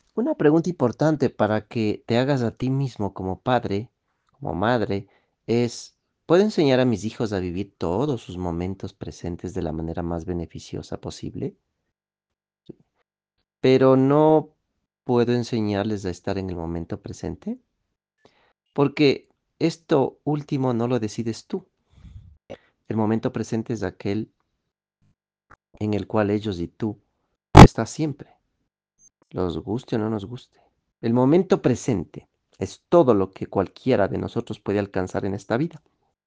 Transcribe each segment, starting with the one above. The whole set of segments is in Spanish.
Una pregunta importante para que te hagas a ti mismo como padre, como madre, es, ¿puedo enseñar a mis hijos a vivir todos sus momentos presentes de la manera más beneficiosa posible? Pero no puedo enseñarles a estar en el momento presente, porque esto último no lo decides tú. El momento presente es aquel en el cual ellos y tú estás siempre, los guste o no nos guste. El momento presente es todo lo que cualquiera de nosotros puede alcanzar en esta vida.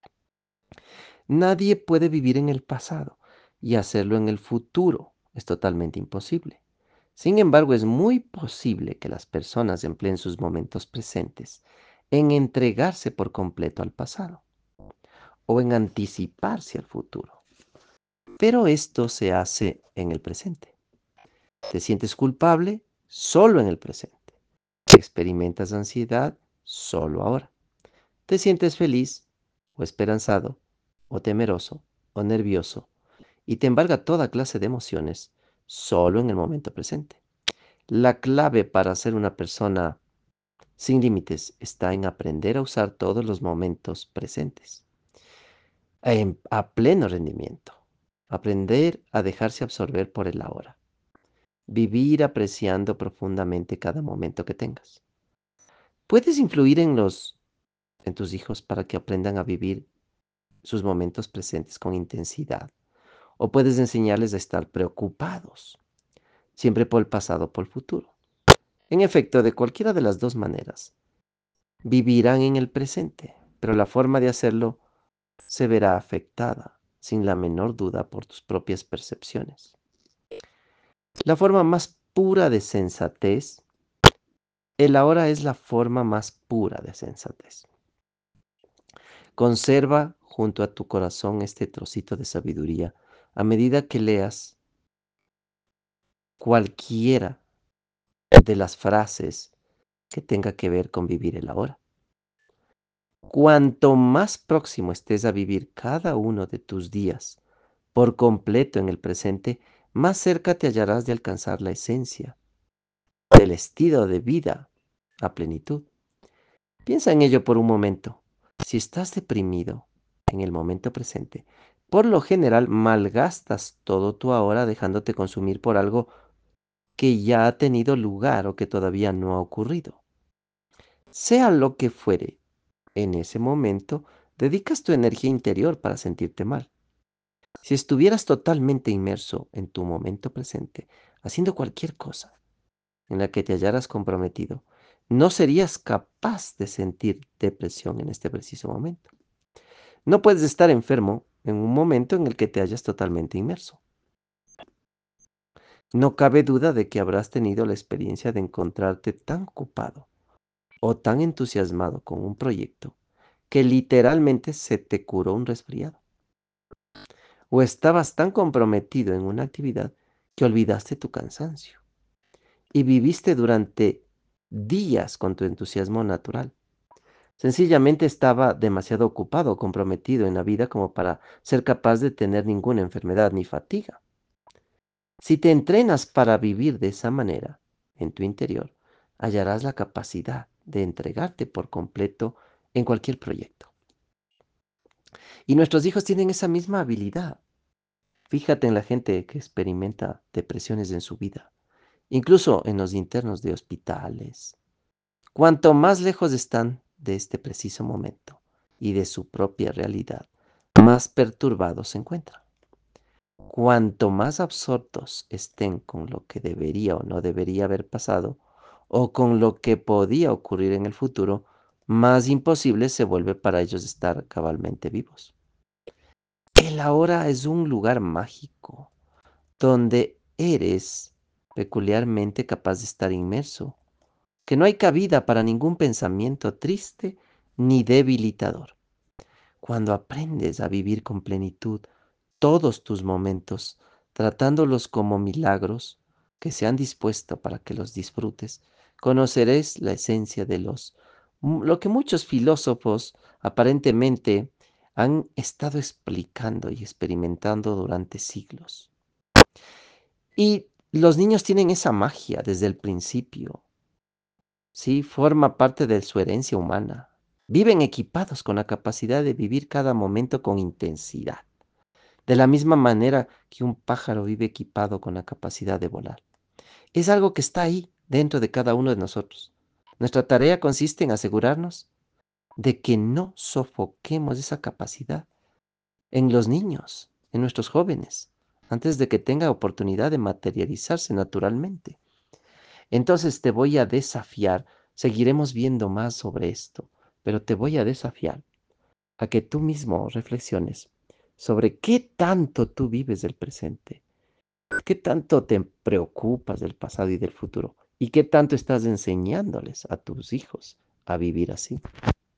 Nadie puede vivir en el pasado y hacerlo en el futuro. Es totalmente imposible. Sin embargo, es muy posible que las personas empleen sus momentos presentes en entregarse por completo al pasado o en anticiparse al futuro. Pero esto se hace en el presente. Te sientes culpable solo en el presente. Experimentas ansiedad solo ahora. Te sientes feliz o esperanzado o temeroso o nervioso y te embarga toda clase de emociones solo en el momento presente. La clave para ser una persona sin límites está en aprender a usar todos los momentos presentes a pleno rendimiento. Aprender a dejarse absorber por el ahora. Vivir apreciando profundamente cada momento que tengas. Puedes influir en tus hijos para que aprendan a vivir sus momentos presentes con intensidad. O puedes enseñarles a estar preocupados, siempre por el pasado o por el futuro. En efecto, de cualquiera de las dos maneras, vivirán en el presente, pero la forma de hacerlo se verá afectada, sin la menor duda, por tus propias percepciones. La forma más pura de sensatez, el ahora es la forma más pura de sensatez. Conserva junto a tu corazón este trocito de sabiduría a medida que leas cualquiera de las frases que tenga que ver con vivir el ahora. Cuanto más próximo estés a vivir cada uno de tus días por completo en el presente, más cerca te hallarás de alcanzar la esencia del estilo de vida a plenitud. Piensa en ello por un momento. Si estás deprimido en el momento presente, por lo general malgastas todo tu ahora dejándote consumir por algo que ya ha tenido lugar o que todavía no ha ocurrido. Sea lo que fuere, en ese momento dedicas tu energía interior para sentirte mal. Si estuvieras totalmente inmerso en tu momento presente, haciendo cualquier cosa en la que te hallaras comprometido, no serías capaz de sentir depresión en este preciso momento. No puedes estar enfermo en un momento en el que te hayas totalmente inmerso. No cabe duda de que habrás tenido la experiencia de encontrarte tan ocupado o tan entusiasmado con un proyecto que literalmente se te curó un resfriado. O estabas tan comprometido en una actividad que olvidaste tu cansancio y viviste durante días con tu entusiasmo natural. Sencillamente estaba demasiado ocupado o comprometido en la vida como para ser capaz de tener ninguna enfermedad ni fatiga. Si te entrenas para vivir de esa manera, en tu interior, hallarás la capacidad de entregarte por completo en cualquier proyecto. Y nuestros hijos tienen esa misma habilidad. Fíjate en la gente que experimenta depresiones en su vida, incluso en los internos de hospitales. Cuanto más lejos están de este preciso momento y de su propia realidad, más perturbados se encuentran. Cuanto más absortos estén con lo que debería o no debería haber pasado, o con lo que podía ocurrir en el futuro, más imposible se vuelve para ellos estar cabalmente vivos. El ahora es un lugar mágico, donde eres peculiarmente capaz de estar inmerso, que no hay cabida para ningún pensamiento triste ni debilitador. Cuando aprendes a vivir con plenitud todos tus momentos, tratándolos como milagros que se han dispuesto para que los disfrutes, conocerás la esencia de lo que muchos filósofos aparentemente han estado explicando y experimentando durante siglos. Y los niños tienen esa magia desde el principio. Sí, forma parte de su herencia humana. Viven equipados con la capacidad de vivir cada momento con intensidad, de la misma manera que un pájaro vive equipado con la capacidad de volar. Es algo que está ahí, dentro de cada uno de nosotros. Nuestra tarea consiste en asegurarnos de que no sofoquemos esa capacidad en los niños, en nuestros jóvenes, antes de que tenga oportunidad de materializarse naturalmente. Entonces te voy a desafiar, seguiremos viendo más sobre esto, pero te voy a desafiar a que tú mismo reflexiones sobre qué tanto tú vives del presente, qué tanto te preocupas del pasado y del futuro, y qué tanto estás enseñándoles a tus hijos a vivir así.